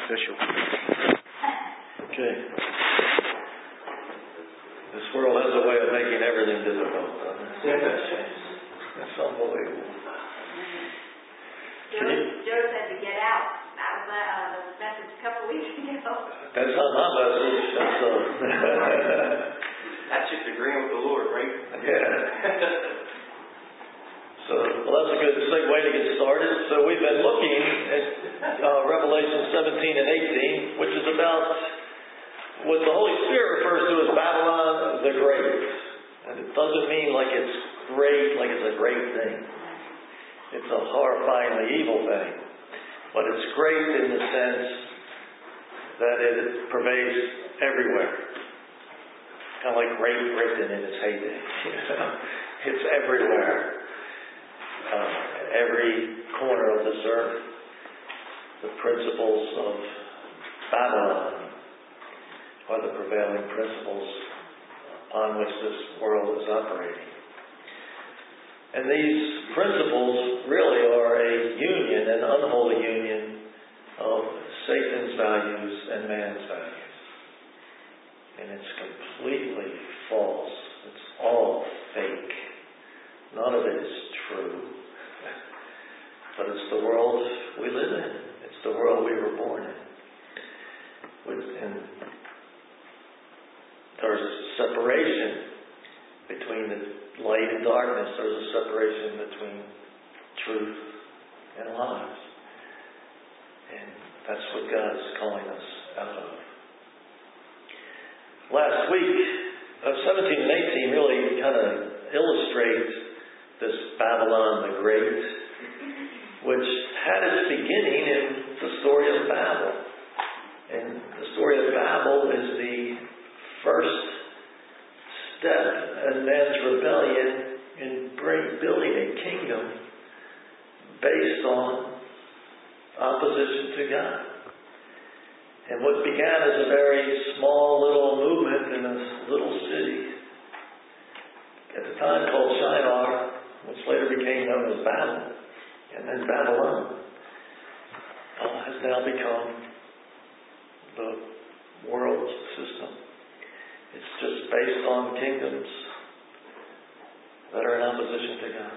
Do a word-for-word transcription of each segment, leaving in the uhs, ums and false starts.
official. Okay. This world has a way of making everything difficult, doesn't it? It's unbelievable. Joe, Joe said to get out. That was uh, the message a couple of weeks ago. That's not my message. That's uh, That's just agreeing with the Lord, right? yeah. So, well, that's a good segue to get started. So we've been looking at uh, Revelation seventeen and eighteen, which is about what the Holy Spirit refers to as Babylon the Great. And it doesn't mean like it's great, like it's a great thing. It's a horrifyingly evil thing. But it's great in the sense that it pervades everywhere. Kind of like Great Britain in its heyday. You know? It's everywhere. Uh, every corner of this earth. The principles of Babylon are the prevailing principles upon which this world is operating. And these principles really are a union, an unholy union of Satan's values and man's values. And it's completely false. It's all fake. None of it is true. But it's the world we live in. It's the world we were born in. And there's a separation between the light and darkness. There's a separation between truth and lies. And that's what God is calling us out of. Last week, uh, seventeen and eighteen really kind of illustrate this Babylon the Great, which had its beginning in the story of Babel. And the story of Babel is the first step in man's rebellion in bring, building a kingdom based on opposition to God. And what began as a very small little movement in a little city, at the time called Shinar, which later became known as Babel, and then Babylon, uh, has now become the world system. It's just based on kingdoms that are in opposition to God.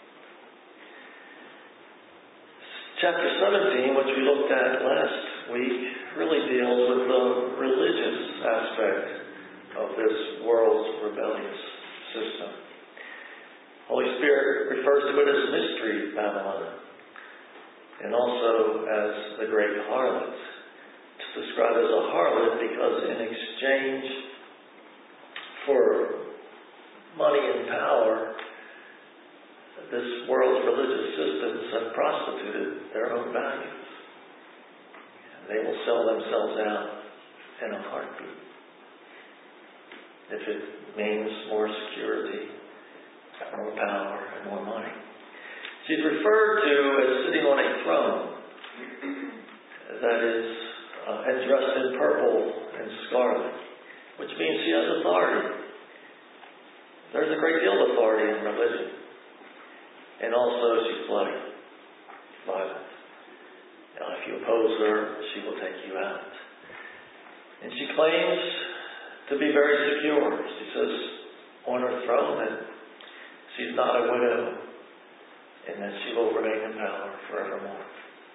Chapter seventeen, which we looked at last week, really deals with the religious aspect of this world's rebellious system. Holy Spirit refers to it as Mystery Babylon, and also as the Great Harlot. It's described as a harlot because in exchange for money and power, this world's religious systems have prostituted their own values. And they will sell themselves out in a heartbeat if it means more security, more power, and more money. She's referred to as sitting on a throne that is uh, and dressed in purple and scarlet, which means she has authority. There's a great deal of authority in religion. And also she's bloody, violent. Now, if you oppose her, she will take you out. And she claims to be very secure. She says on her throne that she's not a widow and that she will remain in power forevermore.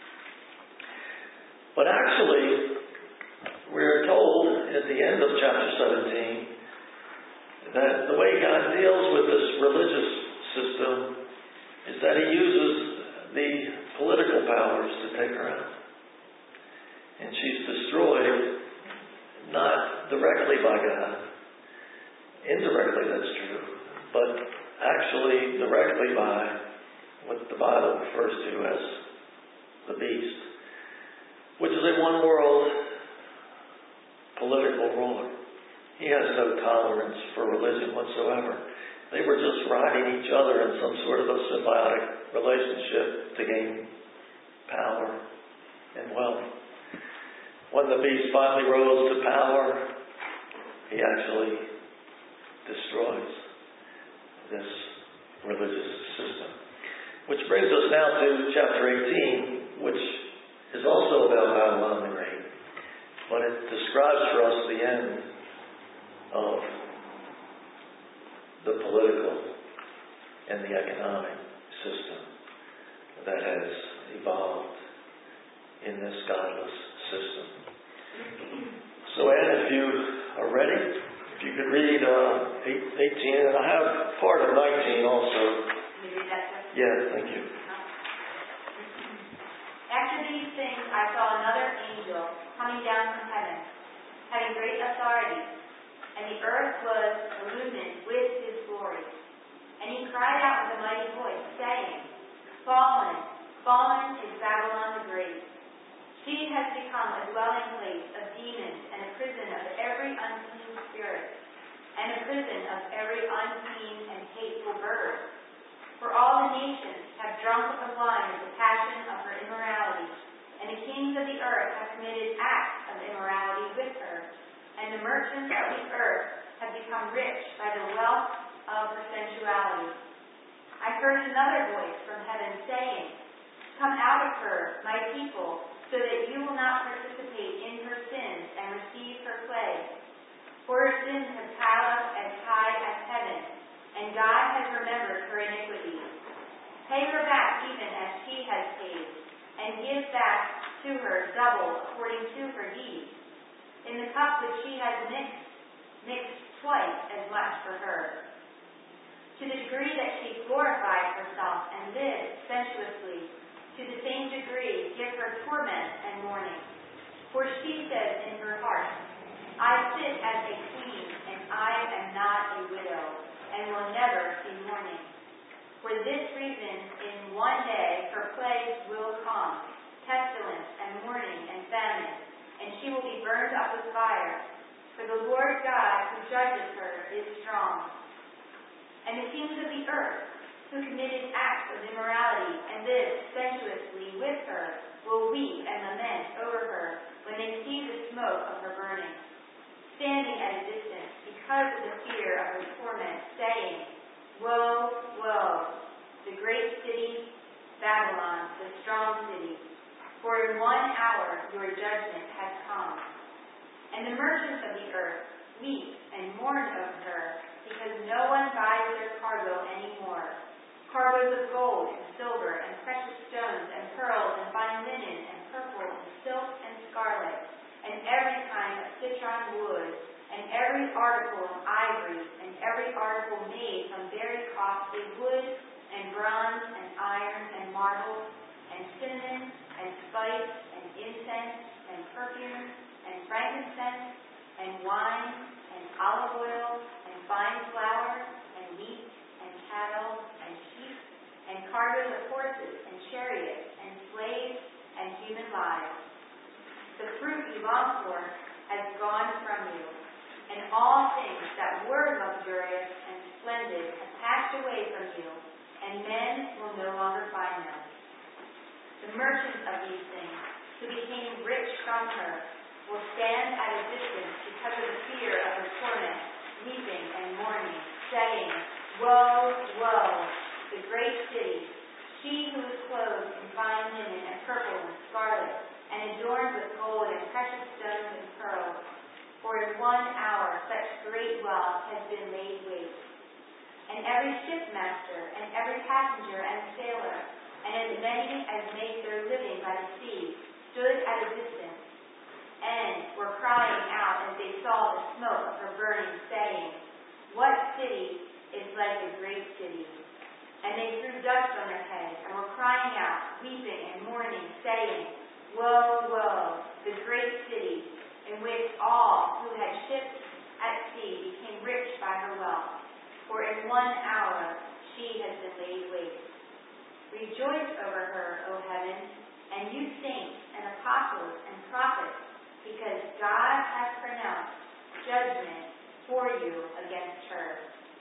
But actually, we're told at the end of chapter seventeen that the way God deals with this religious system is that He uses the political powers to take her out. And she's destroyed not directly by God. Indirectly, that's true. But actually directly by what the Bible refers to as the beast, which is a one-world political ruler. He has no tolerance for religion whatsoever. They were just riding each other in some sort of a symbiotic relationship to gain power and wealth. When the beast finally rose to power, he actually destroys this religious system. Which brings us now to chapter eighteen, which is also about Babylon the Great. describes for us the end of the political and the economic system that has evolved in this godless system. So Anna, if you are ready, if you could read uh, eighteen, and I have part of nineteen also. Can you read that, sir? Yeah, thank you. After these things I saw another angel coming down from heaven, having great authority, and the earth was illumined with his glory. And he cried out with a mighty voice, saying, Fallen, fallen is Babylon the Great. She has become a dwelling place of demons and a prison of every unclean spirit, and a prison of every unclean and hateful bird. For all the nations have drunk of the wine of the passion of her immorality, and the kings of the earth have committed acts of immorality with her, and the merchants of the earth have become rich by the wealth of her sensuality. I heard another voice from heaven saying, Come out of her, my people, so that you will not participate in her sins and receive her plague. For her sins have piled up as high as heaven, and God has remembered her iniquities. Pay her back even as she has paid, and give back to her double according to her deeds. In the cup which she has mixed, mixed twice as much for her. To the degree that she glorified herself and lived sensuously, to the same degree give her torment and mourning. For she says in her heart, I sit as a queen, and I am not a widow, and will never see mourning. For this reason, in one day her plagues will come, pestilence and mourning and famine, and she will be burned up with fire. For the Lord God who judges her is strong. And the kings of the earth, who committed acts of immorality and lived sensuously with her, will weep and lament over her when they see the smoke of her burning, standing at a distance because of the fear of her torment, saying, Woe, woe, the great city, Babylon, the strong city, for in one hour your judgment has come. And the merchants of the earth weep and mourn over her, because no one buys their cargo anymore. Cargoes of gold and silver and precious stones and pearls and fine linen and purple and silk and scarlet and every kind of citron wood and every article of ivory and every article made from very costly wood and bronze and iron and marble and cinnamon and spice and incense and perfume and frankincense and wine and olive oil and fine flour and meat and cattle and sheep and cargoes of horses and chariots and slaves and human lives. The fruit you long for has gone from you, and all things that were luxurious and splendid have passed away from you, and men will no longer find them. The merchants of these things, who became rich from her, will stand at a distance because of the fear of her torment, weeping and mourning, saying, Woe, woe, the great city, she who is clothed in fine linen and purple and scarlet, and adorned with gold and precious stones and pearls. For in one hour such great wealth has been laid waste. And every shipmaster, and every passenger and sailor, and as many as make their living by the sea, stood at a distance, and were crying out as they saw the smoke of her burning, saying, What city is like a great city? And they threw dust on their heads, and were crying out, weeping and mourning, saying, Woe, woe, the great city, in which all who had ships at sea became rich by her wealth. For in one hour she has been laid waste. Rejoice over her, O heaven, and you saints and apostles and prophets, because God has pronounced judgment for you against her.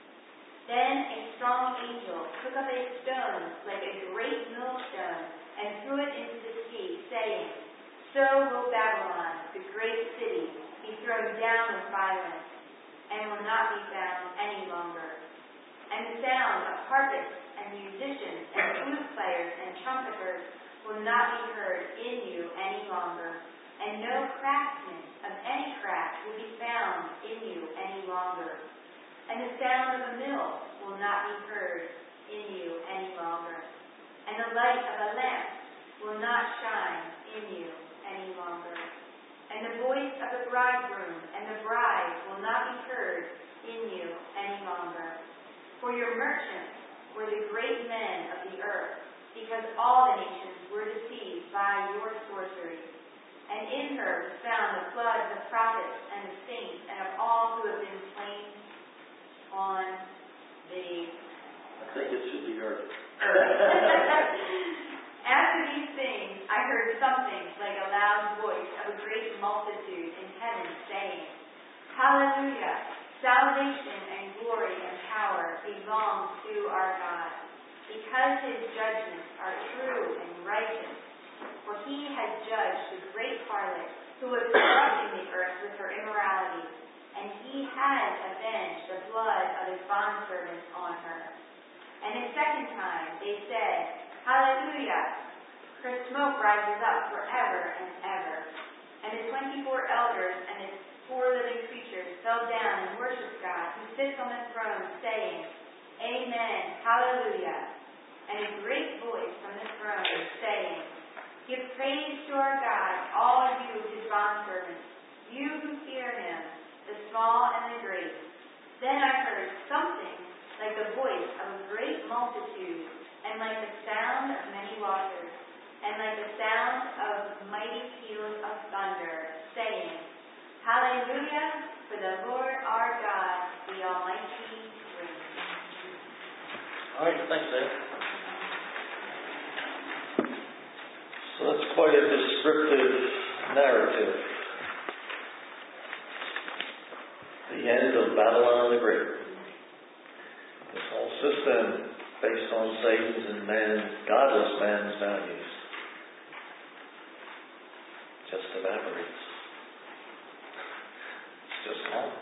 Then a strong angel took up a stone like a great millstone and threw it into the sea, saying, So will Babylon, the great city, be thrown down with violence, and will not be found any longer. And the sound of harpists and musicians and flute players and trumpeters will not be heard in you any longer, and no craftsman of any craft and the sound of a mill will not be heard in you any longer, and the light of a lamp will not shine in you any longer, and the voice of the bridegroom and the bride will not be heard in you any longer. For your merchants were the great men of the earth, because all the nations were deceived by your sorcery. And in her was found the blood of the prophets and the saints and of all who have been slain on the I think it should be her. After these things, I heard something like a loud voice of a great multitude in heaven saying, Hallelujah! Salvation and glory and power belong to our God, because his judgments are true and righteous. For he has judged the great harlot who was corrupting the earth with her immorality, and he has avenged the blood of his bondservants on her. And a second time they said, Hallelujah! Her smoke rises up forever and ever. And the twenty-four elders and the four living creatures fell down and worshipped God, who sits on the throne, saying, Amen, Hallelujah. And a great voice from the throne saying, Give praise to our God, all you his bondservants, you who fear him, the small and the great. Then I heard something like the voice of a great multitude, and like the sound of many waters, and like the sound of mighty peals of thunder, saying, Hallelujah, for the Lord our God, the Almighty reigns. All right, thanks, Dan. So that's quite a descriptive narrative. The end of Babylon the Great. This whole system based on Satan's and man's, godless man's values, just evaporates. It's just gone.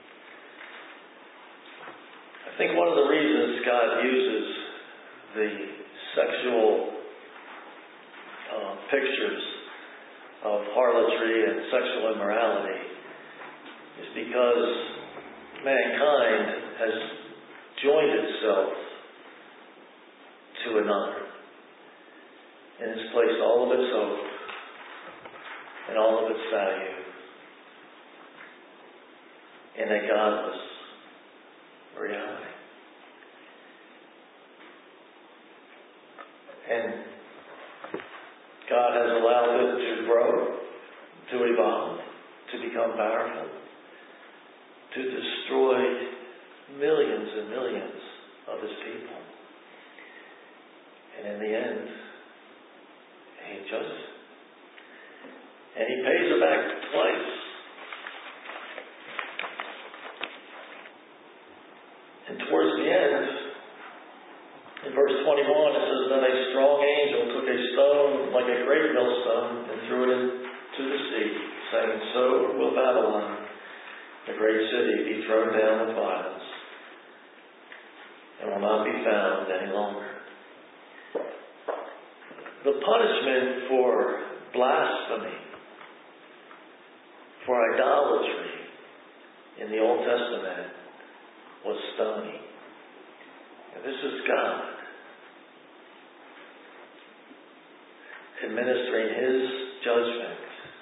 I think one of the reasons God uses the sexual Uh, pictures of harlotry and sexual immorality is because mankind has joined itself to another and has placed all of its hope and all of its value in a godless reality. And God has allowed it to grow, to evolve, to become powerful, to destroy millions and millions of his people. And in the end, he judges. And he pays it back twice. And towards the end, in verse twenty-one, it says, Then a strong angel took a stone like a great millstone and threw it into the sea, saying, So will Babylon, the great city, be thrown down with violence, and will not be found any longer. The punishment for blasphemy, for idolatry in the Old Testament was stoning. And this is God administering his judgment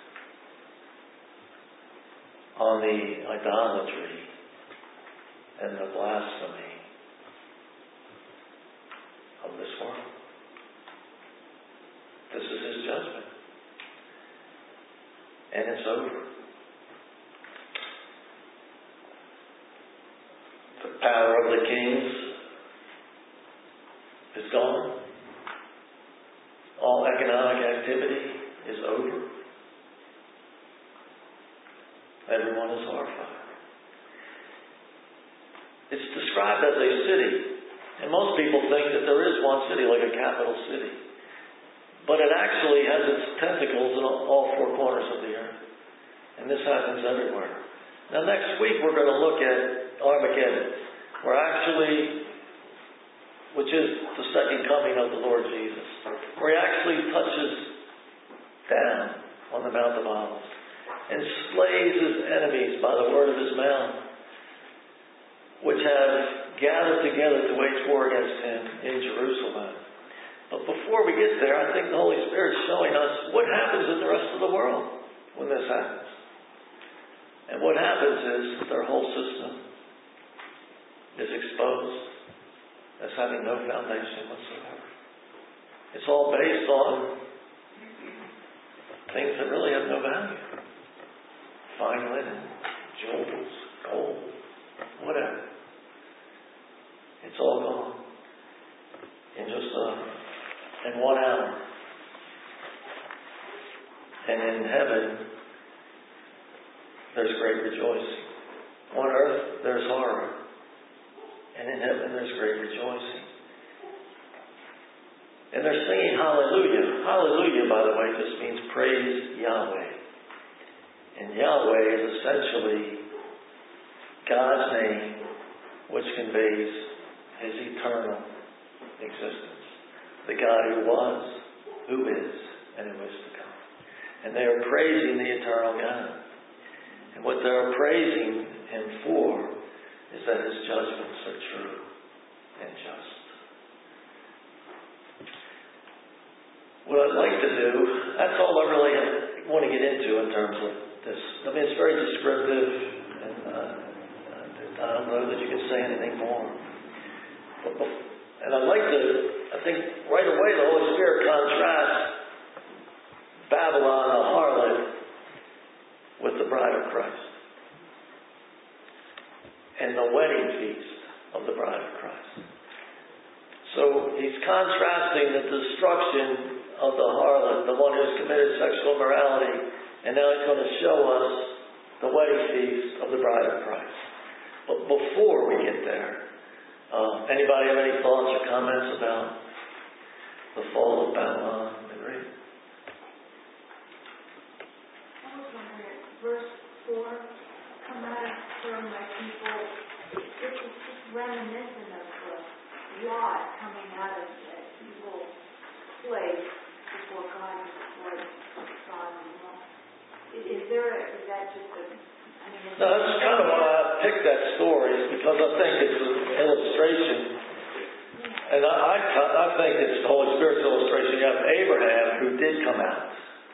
on the idolatry and the blasphemy of this world. This is his judgment. And it's over. The power of the kings is gone. All economic activity is over. Everyone is horrified. It's described as a city. And most people think that there is one city, like a capital city. But it actually has its tentacles in all four corners of the earth. And this happens everywhere. Now next week we're going to look at Armageddon. We're actually, which is the second coming of the Lord Jesus, where he actually touches down on the Mount of Olives and slays his enemies by the word of his mouth. which have gathered together to wage war against him in Jerusalem. But before we get there, I think the Holy Spirit's showing us what happens in the rest of the world when this happens. And what happens is their whole system is exposed as having no foundation whatsoever. It's all based on things that really have no value. Fine linen, jewels, gold, whatever. It's all gone in just uh, in one hour. And in heaven, there's great rejoicing. On earth, there's horror. And in heaven, there's great rejoicing. And they're singing hallelujah. Hallelujah, by the way, just means praise Yahweh. And Yahweh is essentially God's name, which conveys His eternal existence. The God who was, who is, and who is to come. And they are praising the eternal God. And what they are praising Him for is that His judgments are true and just. What I'd like to do, that's all I really want to get into in terms of this. I mean, it's very descriptive, and uh, I don't know that you can say anything more. But, but, and I'd like to, I think right away the Holy Spirit contrasts Babylon, the harlot, with the bride of Christ. And the wedding feast of the bride of Christ. So he's contrasting the destruction of the harlot, the one who's committed sexual immorality, and now he's going to show us the wedding feast of the bride of Christ. But before we get there, uh, anybody have any thoughts or comments about the fall of Babylon the Great? I was wondering, verse four, come out of her, my people. This is just reminiscent of the Lot coming out of that evil place before God destroyed Sodom and Gomorrah. Is there, a, is that just a, I mean... No, that's kind of why I picked that story, because I think it's an illustration. And I, I, I think it's the Holy Spirit's illustration. You have Abraham, who did come out.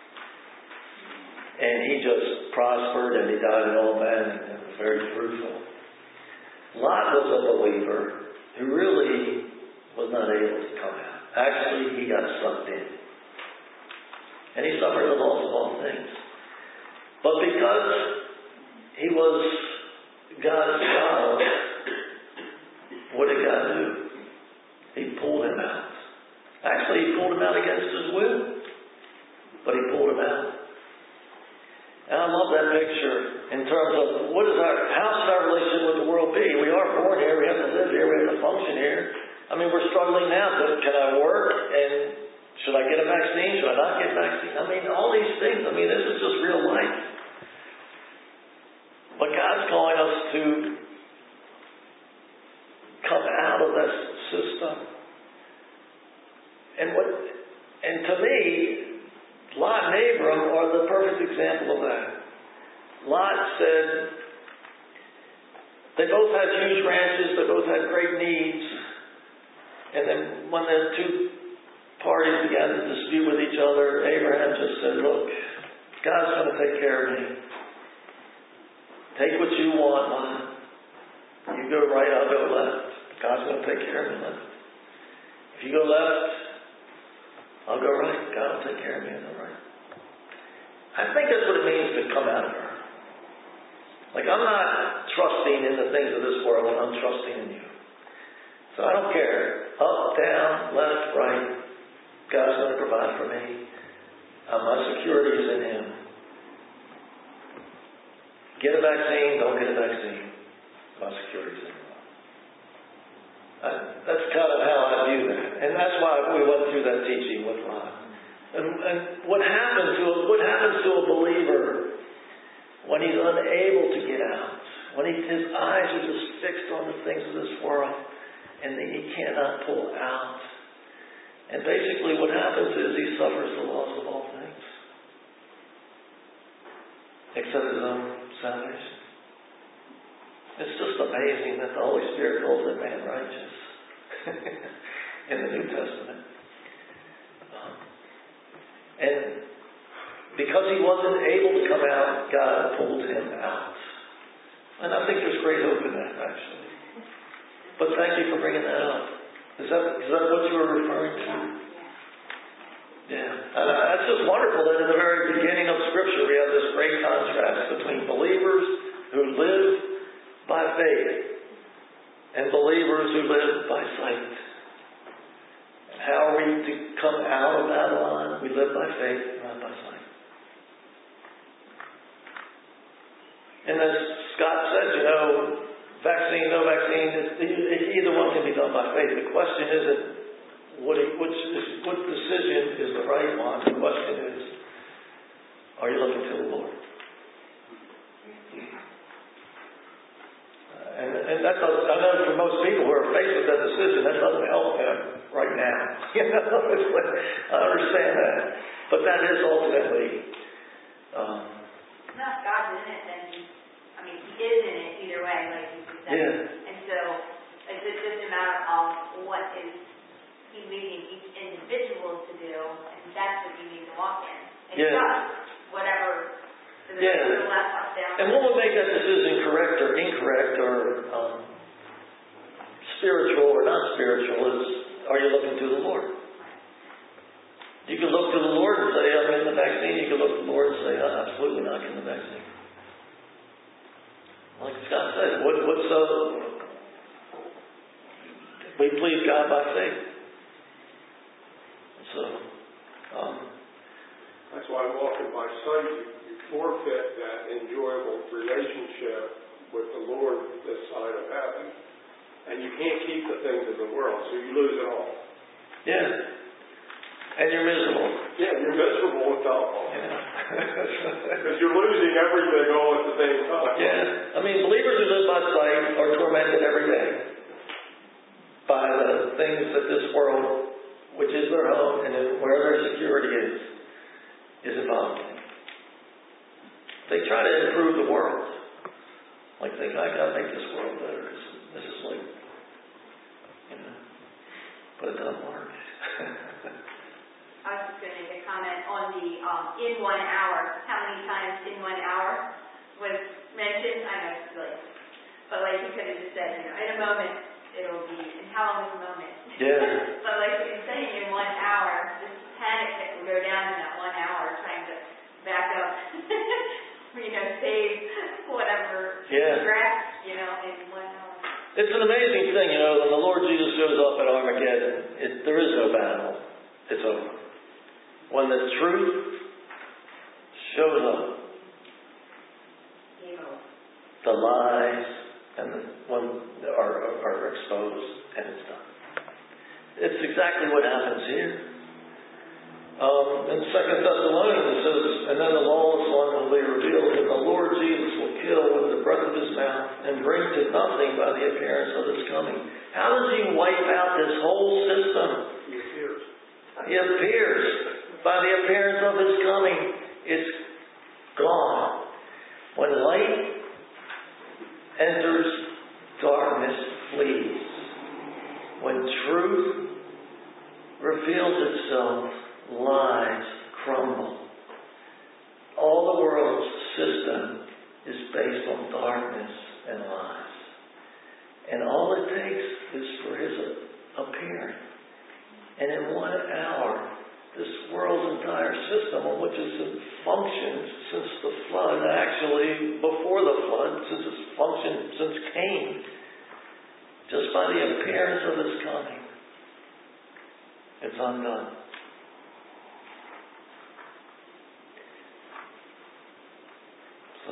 And he just prospered, and he died an old man, and was very fruitful. Lot was a believer who really was not able to come out. Actually, he got sucked in. And he suffered the loss of all things. But because he was God's child, what did God do? He pulled him out. Actually, he pulled him out against his will. But he pulled him out. And I love that picture in terms of what is our, how should our relationship with the world be? We are born here, we have to live here, we have to function here. I mean, we're struggling now. To, can I work? And should I get a vaccine? Should I not get a vaccine? I mean, all these things. I mean, this is just real life. But God's calling us to come out of this system. And what, and to me, Lot and Abram are the perfect example of that. Lot said, they both had huge ranches, they both had great needs. And then when the two parties began to dispute with each other, Abraham just said, look, God's going to take care of me. Take what you want, Lot. You go right, I'll go left. God's going to take care of me left. If you go left, I'll go right. God will take care of me on the right. I think that's what it means to come out of her. Like, I'm not trusting in the things of this world, I'm trusting in you. So I don't care. Up, down, left, right. God's going to provide for me. Uh, my security is in Him. Get a vaccine, don't get a vaccine. My security is in Him. I, that's kind of how I view that. And that's why we went through that teaching with Lot. And, and what happens to a, what happens to a believer when he's unable to get out? When he, his eyes are just fixed on the things of this world and then he cannot pull out. And basically what happens is he suffers the loss of all things. Except his own salvation. It's just amazing that the Holy Spirit calls that man righteous in the New Testament. Um, and because he wasn't able to come out, God pulled him out. And I think there's great hope in that, actually. But thank you for bringing that up. Is that, is that what you were referring to? Yeah. And uh, that's just wonderful that in the very beginning of Scripture we have this great contrast between believers who live by faith and believers who live by sight. And how are we to come out of Babylon? We live by faith, not by sight. And as Scott said, you know, vaccine, no vaccine, either one can be done by faith. The question isn't what, which is, what decision is the right one. The question is, are you looking to the Lord? Uh, and, and that does, I know for most people who are faced with that decision, that doesn't help them right now. You know, it's like, I understand that, but that is ultimately. Um, no, if God's in it, then he, I mean, he is in it either way, like you said. Yeah. And so it's just a matter of what is he leading each individual to do, and that's what you need to walk in. And yeah. trust whatever the yeah. left up down. And what would make that decision correct or incorrect or um, spiritual or not spiritual is, are you looking to the Lord? You can look to the Lord and say, I'm in the vaccine. You can look to the Lord and say, I'm absolutely not in the vaccine. Like Scott said, what, what's so... We please God by faith. So, um, that's why walking by sight, you, you forfeit that enjoyable relationship with the Lord this side of heaven. And you can't keep the things of the world, so you lose it all. Yeah. And you're miserable. Yeah, you're miserable without all. Yeah. Because you're losing everything all at the same time. Yeah. I mean, believers who live by sight are tormented every day by the things that this world, which is their home and where their security is, is involved in. They try to improve the world. Like, they I gotta make this world better. This is like, you know, but it doesn't work. I was just going to make a comment on the um, in one hour. How many times in one hour was mentioned? I know it's silly, but like you could have just said, you know, in a moment it'll be. And how long is a moment? Yeah. But like in saying in one hour, this panic that will go down in that one hour, trying to back up, you know, save whatever yeah. grass, you know, in one hour. It's an amazing thing, you know, when the Lord Jesus shows up at Armageddon, it, there is no battle. It's over. When the truth shows up, the lies and the, when are, are exposed, and it's done. It's exactly what happens here. Um, in Second Thessalonians it says, and then the lawless one will be revealed, and the Lord Jesus will kill with the breath of his mouth and bring to nothing by the appearance of his coming. How does he wipe out this whole system? He appears. He appears. By the appearance of his coming, it's gone. When light enters, darkness flees. When truth reveals itself, lies crumble. All the world's system is based on darkness and lies. And all it takes is for his appearing. And in one hour, this world's entire system, which has functioned since the flood, actually before the flood, since it's functioned since Cain, just by the appearance of his coming, it's undone. So,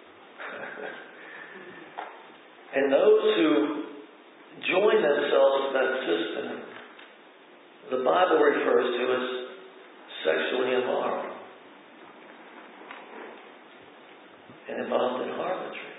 and those who join themselves to that system, the Bible refers to as sexually immoral and involved in harlotry.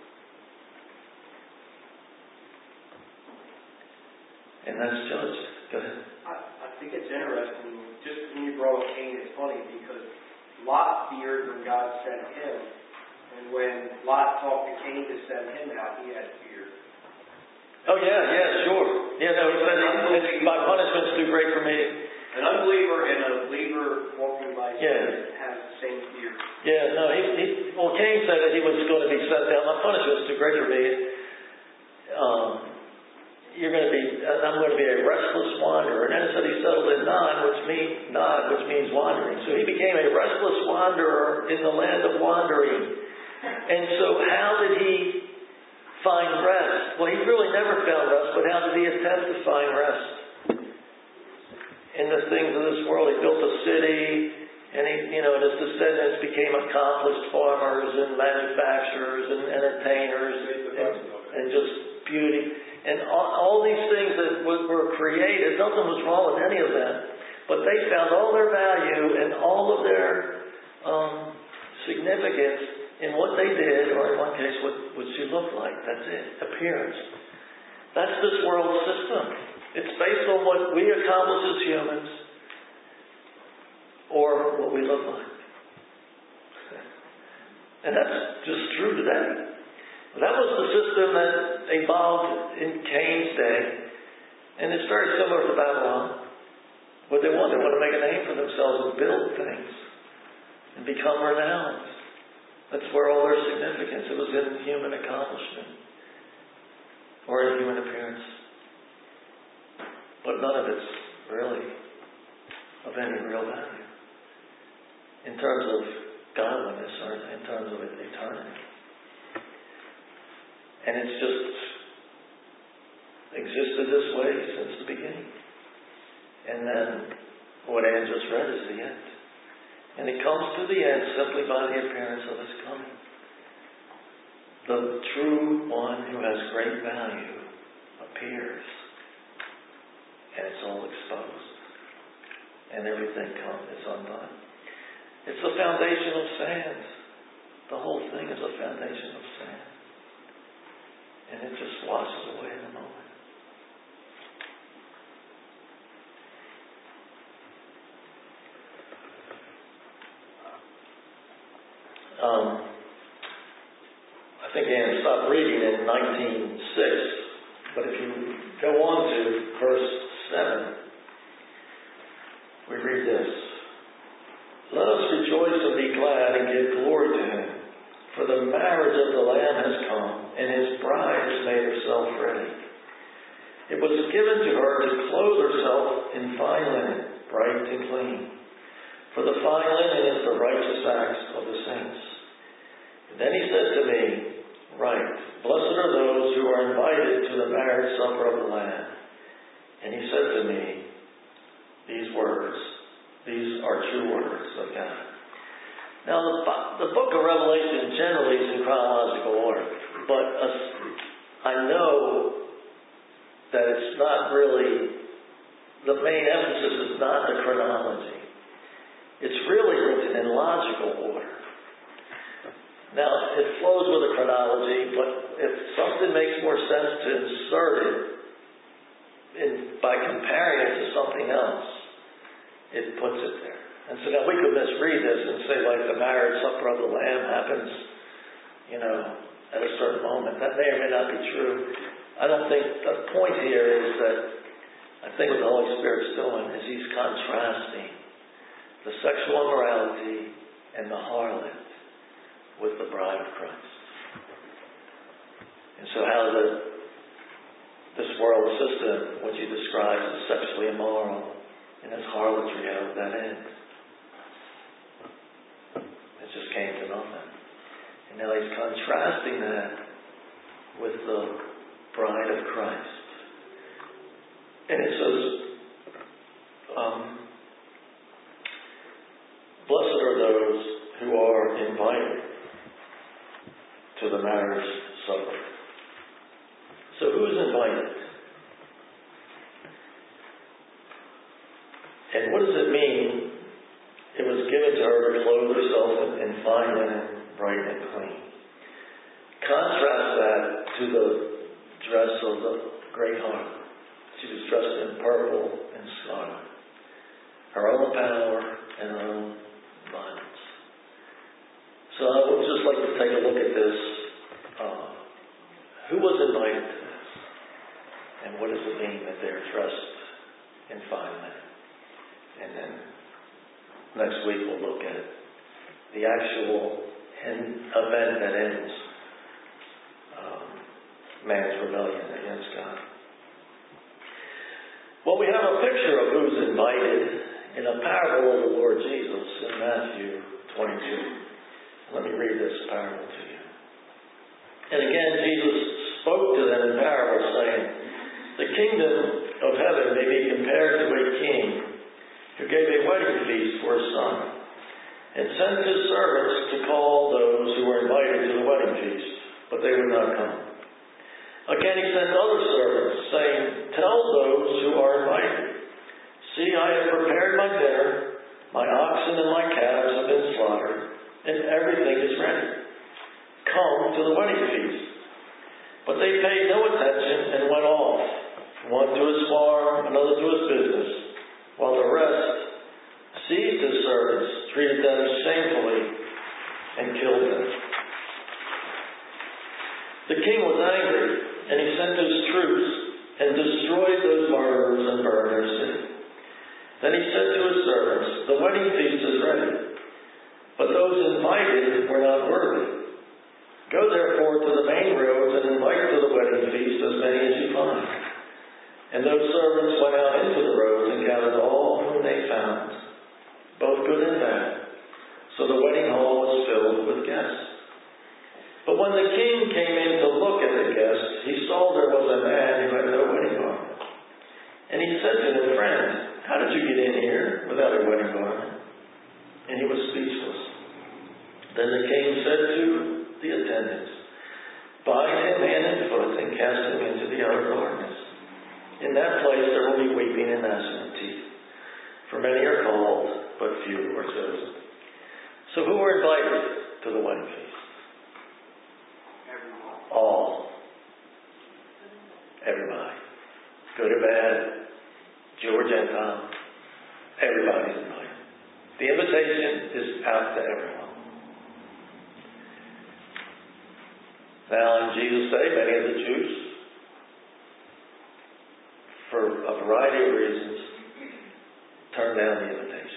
And that's judged. Go ahead. I, I think it's interesting. Just when you brought up Cain, it's funny because Lot feared when God sent him. And when Lot talked to Cain to send him out, he had fear. Oh, yeah, yeah, sure. Yeah, no, he said, it's, my punishment's too great for me. An unbeliever and a believer walking by Yeah. faith has the same fear. Yeah, no, he, he, well, Cain said that he was going to be sent down. My punishment's too great for me. Um, you're going to be, I'm going to be a restless wanderer. And then it said he settled in Nod, which means Nod, which means wandering. So he became a restless wanderer in the land of wandering. And so how did he find rest? Well, he really never found rest, but how did he attempt to find rest? In the things of this world. He built a city, and he, you know, and his descendants became accomplished farmers and manufacturers and entertainers and, and just beauty. And all, all these things that were created, nothing was wrong with any of them. But they found all their value and all of their um, significance in what they did, or in one case, what, what she looked like. That's it. Appearance. That's this world system. It's based on what we accomplish as humans, or what we look like. And that's just true today. That was the system that evolved in Cain's day. And it's very similar to Babylon. What they want, they want to make a name for themselves and build things and become renowned. That's where all their significance, it was in human accomplishment or in human appearance. But none of it's really of any real value in terms of godliness or in terms of eternity. And it's just existed this way since the beginning. And then what Anne just read is the end. And it comes to the end simply by the appearance of His coming. The true one who has great value appears. And it's all exposed. And everything comes, is undone. It's the foundation of sand. The whole thing is a foundation of sand. And it just washes away in a moment. Um, I think Anne stopped reading in nineteen oh six, but if you go on to verse seven, we read this. Let us rejoice and be glad and give glory to Him, for the marriage of the Lamb has come, and His bride has made herself ready. It was given to her to clothe herself in fine linen, bright and clean. For the fine linen is the righteous acts of the saints. And then He said to me, Write, blessed are those who are invited to the marriage supper of the Lamb. And He said to me, these words, these are true words of God. Now, the, the book of Revelation generally is in chronological order, but uh, I know that it's not really, the main emphasis is not the chronology. It's really written in logical order. Now, it flows with a chronology, but if something makes more sense to insert it in, by comparing it to something else, it puts it there. And so now we could misread this and say, like, the marriage supper of the Lamb happens, you know, at a certain moment. That may or may not be true. I don't think, the point here is that, I think what the Holy Spirit's doing is He's contrasting the sexual immorality and the harlot with the bride of Christ. And so how the this world system, which He describes as sexually immoral and as harlotry, how does that end? It just came to nothing. And now He's contrasting that with the bride of Christ. And it says, um, blessed are those who are invited to the marriage supper. So who's invited? And what does it mean? It was given to her to clothe herself in fine linen, bright and clean. Contrast that to the dress of the great harlot. She was dressed in purple and scarlet. Her own power and her own violence. So I would just like to take a look at this next week we'll look at the actual en- event that ends um, man's rebellion against God. Well, we have a picture of who's invited in a parable of the Lord Jesus in Matthew twenty-two. Let me read this parable to you. And again, Jesus spoke to them in parables, saying, "The kingdom of heaven may be compared to a king who gave a wedding feast for his son, and sent his servants to call those who were invited to the wedding feast, but they would not come. Again he sent other servants, saying, 'Tell those who are invited, see, I have prepared my dinner, my oxen and my calves have been slaughtered, and everything is ready. Come to the wedding feast.' But they paid no attention and went off, one to his farm, another to his business, while the rest seized his servants, treated them shamefully, and killed them. The king was angry, and he sent his troops and destroyed those murderers and burned their city. Then he said to his servants, 'The wedding feast is ready, but those invited were not worthy. Go therefore to the main roads and invite to the wedding feast as many as you find.' And those servants went out into the roads and gathered all whom they found, both good and bad. So the wedding hall was filled with guests. But when the king came in to look at the guests, he saw there was a man who had no wedding garment. And he said to him, 'Friend, how did you get in here without a wedding garment?' And he was speechless. Then the king said to the attendants, 'Bind him hand and foot and cast him into the outer darkness. In that place there will be weeping and gnashing of teeth. For many are called, but few are chosen.'" So who were invited to the wedding feast? Everyone. All. Everybody. Good or bad, Jew or Gentile, everybody's invited. The invitation is out to everyone. Now, in Jesus' day, many of the Jews, for a variety of reasons, turned down the invitation.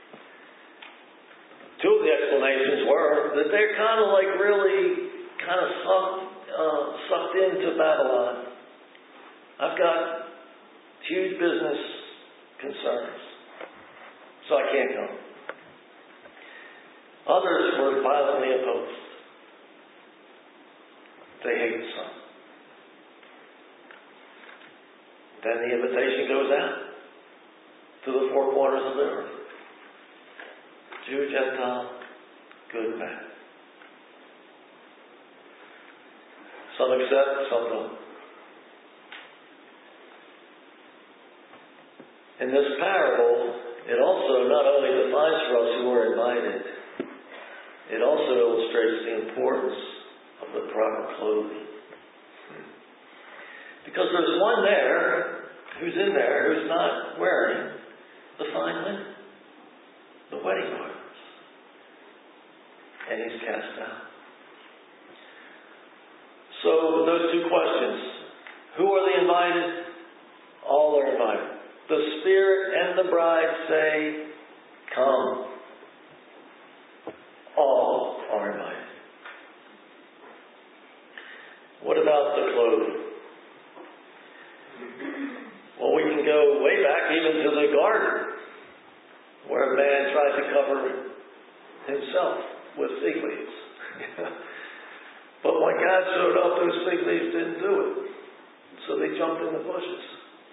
Two of the explanations were that they're kind of like really kind of sucked, uh, sucked into Babylon. I've got huge business concerns, so I can't come. Others were violently opposed. They hate the Son. Then the invitation goes out to the four corners of the earth. Jew, Gentile, good and bad. Some accept, some don't. In this parable, it also not only defines for us who are invited, it also illustrates the importance of the proper clothing. Because there's one there who's in there who's not wearing the fine linen, the wedding garments, and he's cast out. So those two questions: who are the invited? All are invited. The Spirit and the bride say, "Come." All are invited. What about the clothing? Well, we can go way back even to the garden, where a man tried to cover himself with fig leaves. But when God showed up, those fig leaves didn't do it. So they jumped in the bushes.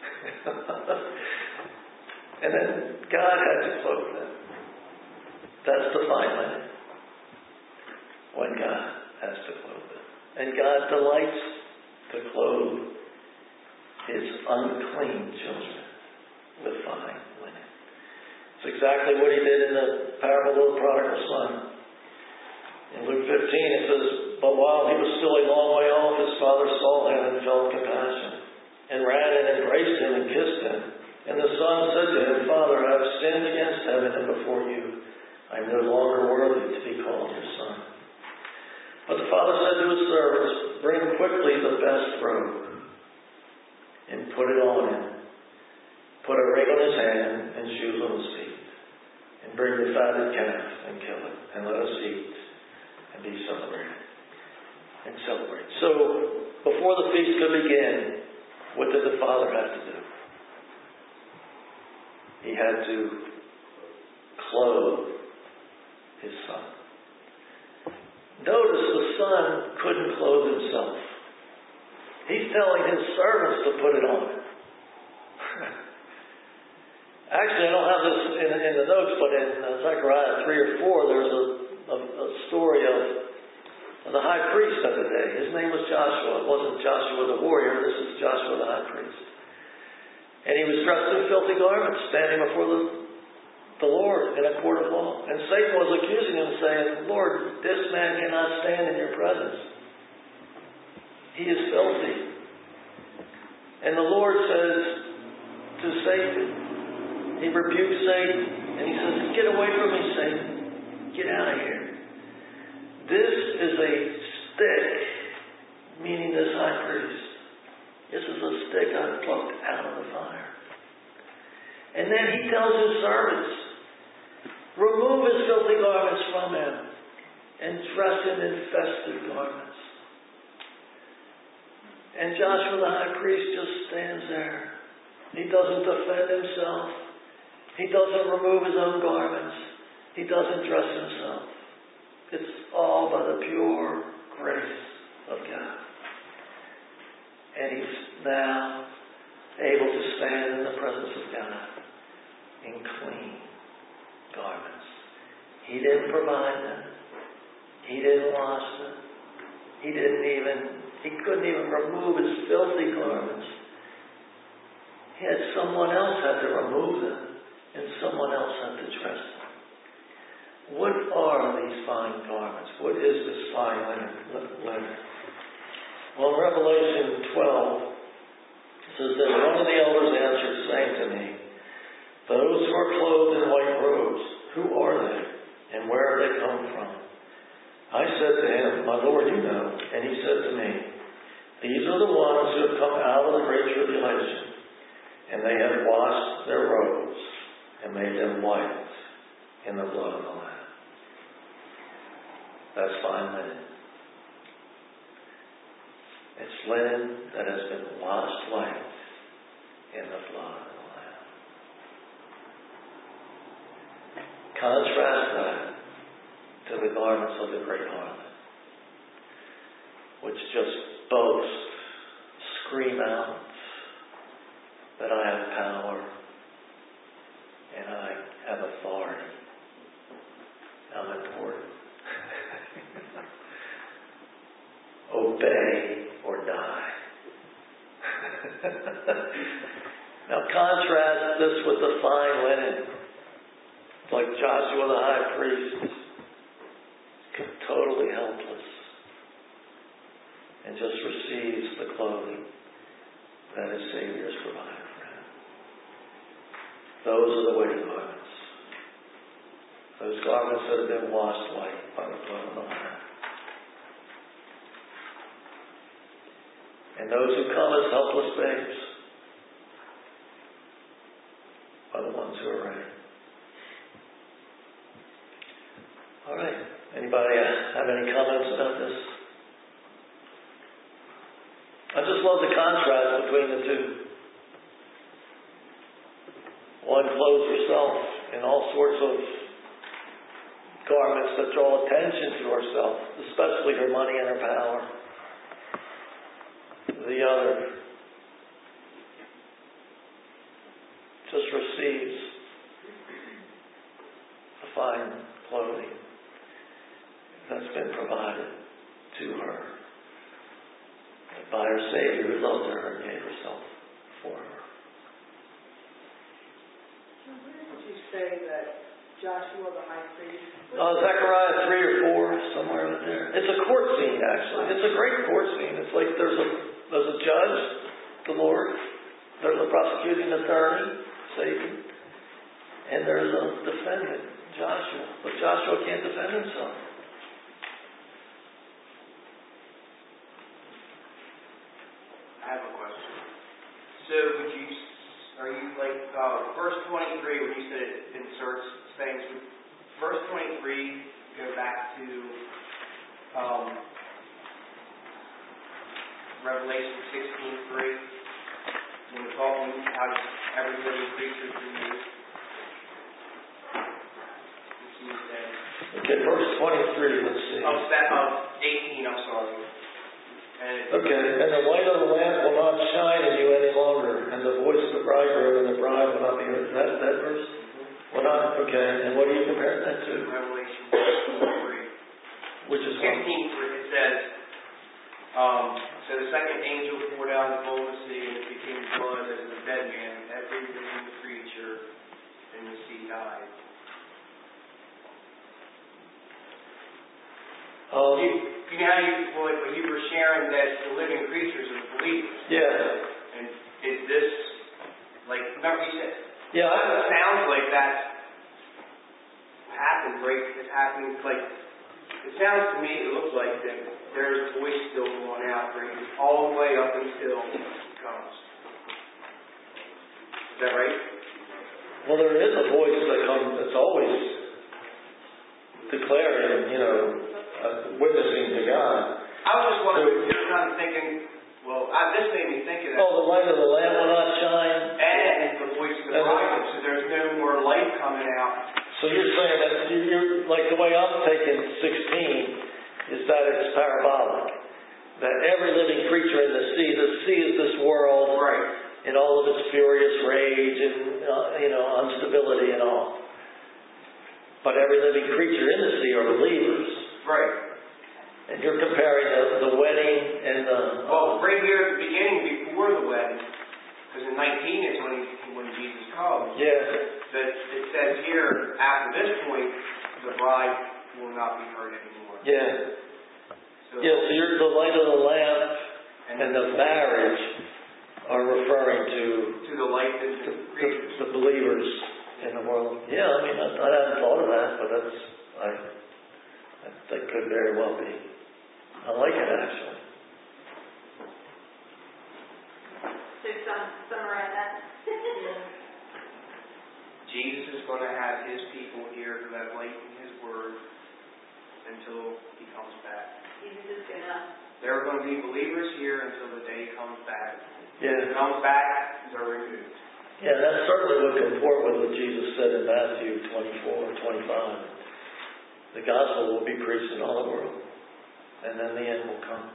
And then God had to clothe them. That's the fine linen. When God has to clothe them. And God delights to clothe His unclean children with fine linen. It's exactly what He did in the parable of the prodigal son. In Luke fifteen it says, "But while he was still a long way off, his father saw him and felt compassion, and ran and embraced him and kissed him. And the son said to him, 'Father, I have sinned against heaven and before you. I am no longer worthy to be called your son.' But the father said to his servants, 'Bring quickly the best robe and put it on him. Put a ring on his hand and shoes on his feet. and bring the fatted calf and kill it, and let us eat and be celebrated. And celebrate. So, before the feast could begin, what did the Father have to do? He had to clothe His Son. Notice the Son couldn't clothe Himself. He's telling His servants to put it on. Actually, I don't have this in, in the notes, but in uh, Zechariah three or four, there's a, a, a story of, of the high priest of the day. His name was Joshua. It wasn't Joshua the warrior. This is Joshua the high priest. And he was dressed in filthy garments, standing before the, the Lord in a court of law. And Satan was accusing him, saying, Lord, this man cannot stand in your presence. He is filthy. And the Lord says to Satan, He rebukes Satan, and He says, get away from me, Satan. Get out of here. This is a stick, meaning this high priest. This is a stick I've plucked out of the fire. And then He tells His servants, remove His filthy garments from Him and dress Him in festive garments. And Joshua the high priest just stands there. He doesn't defend himself. He doesn't remove his own garments. He doesn't dress himself. It's all by the pure grace of God. And he's now able to stand in the presence of God in clean garments. He didn't provide them. He didn't wash them. He didn't even, he couldn't even remove his filthy garments. He had someone else had to remove them, and someone else had to dress them. What are these fine garments? What is this fine linen? Well, in Revelation twelve, it says that one of the elders answered, saying to me, those who are clothed in white robes, who are they, and where have they come from? I said to him, my Lord, you know. And he said to me, these are the ones who have come out of the great tribulation, and they have washed their robes and made them white in the blood of the Lamb. That's fine linen. It's linen that has been washed white in the blood of the Lamb. Contrast that to the garments of the great harlot, which just boast, scream out that I have power and I have authority. I'm important. Obey or die. Now contrast this with the fine linen. Like Joshua the high priest, totally helpless, and just receives the clothing that his Savior has provided for him. Those are the wedding garments. Those garments that have been washed white by the blood of the Lamb. And those who come as helpless babes are the ones who are ready. All right. Anybody have any comments about this? I just love the contrast between the two. One clothes herself in all sorts of garments that draw attention to herself, especially her money and her power. The other just receives the fine clothing that's been provided to her by her Savior who loved her and gave herself for her. So where did you say that Joshua the high priest? Uh, Zechariah three or four, somewhere in there. It's a court scene, actually. It's a great court scene. It's like there's a there's a judge, the Lord. There's a prosecuting attorney, Satan, and there's a defendant, Joshua. But Joshua can't defend himself. I have a question. So would you, are you like, uh, verse twenty-three, when you said it inserts things. Verse twenty-three, go back to um, Revelation sixteen three. When we're talking how every living creature is renewed. Okay, verse twenty-three, let's see. Oh, that, uh, eighteen, I'm sorry. And Okay, and the light of the lamp will not shine in you any longer, and the voice of the bridegroom and the bride will not be heard. That, that verse? Will not, okay, and what are you comparing that to? Revelation sixteen three. Which is what? sixteen three, it says, um, so the second angel poured out his bowl of the sea, and it became blood as of a dead man, and every living creature in the sea died. Um, You, you know how you, well, like, you were sharing that the living creatures are the believers. yeah. And is this, like, remember you said, Yeah, it I, sounds like that's happened, right? It's happening, like, it sounds to me, it looks like that there's a voice still going out, right? All the way up until it comes. Is that right? well, there is a voice that comes, that's always declaring, you know, uh, witnessing to God. I was just wondering, just kind of thinking, well, I, this made me think of that. Oh, the light of the lamp will not shine. And the voice of the bride, so there's no more light coming out. So you're saying that, you- you're, like the way I'm taking sixteen, is that it's parabolic. That every living creature in the sea, the sea is this world, Right. in all of its furious rage and, uh, you know, instability and all. But every living creature in the sea are believers. Right. And you're comparing the, the wedding and the... Uh, Well, right here at the beginning, before the wedding, because in nineteen is when, when Jesus comes, yeah. that it says here, after this point, the bride will not be heard anymore. Yeah. So, Yeah, so you're the light of the lamp and, and the marriage are referring to to the light and the, the the, creatures. the believers in the world. Yeah, I mean, I, I hadn't thought of that, but that's, I, that, that could very well be. I like it, actually. So some, summarize that. Jesus is going to have his people here who have light in his word until he comes back. Jesus is gonna. There are going to be believers here until the day he comes back. Yeah. When he comes back, they're removed. Yeah, that certainly would comport with what Jesus said in Matthew twenty-four, twenty-five. The gospel will be preached in all the world, and then the end will come.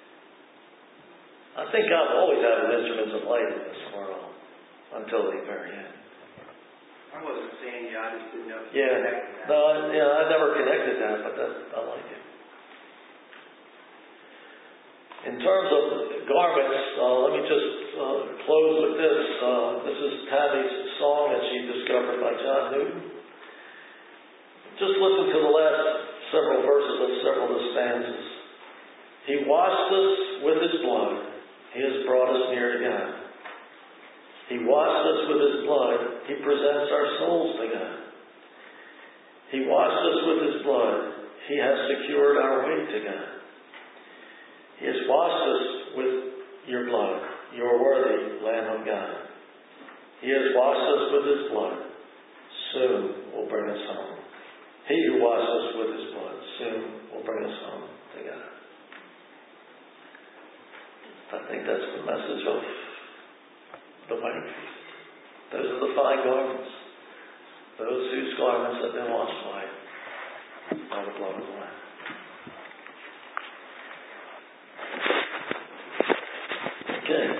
I think God will always have his instruments of light in this world until the very end. I wasn't saying you, I just didn't know. if you Yeah, connected that. no, I, yeah, I never connected that, but that, I like it. In terms of garments, uh, let me just uh, close with this. Uh, this is Tammy's song that she discovered by John Newton. Just listen to the last several verses of several of the stanzas. He washed us with his blood. He has brought us near to God. He washed us with his blood. He presents our souls to God. He washed us with his blood. He has secured our way to God. He has washed us with your blood, your worthy Lamb of God. He has washed us with his blood. Soon will bring us home. He who washed us with his blood soon will bring us home to God. I think that's the message of the wedding feast. Those are the fine garments. Those whose garments have been washed by, by the blood of the Lamb.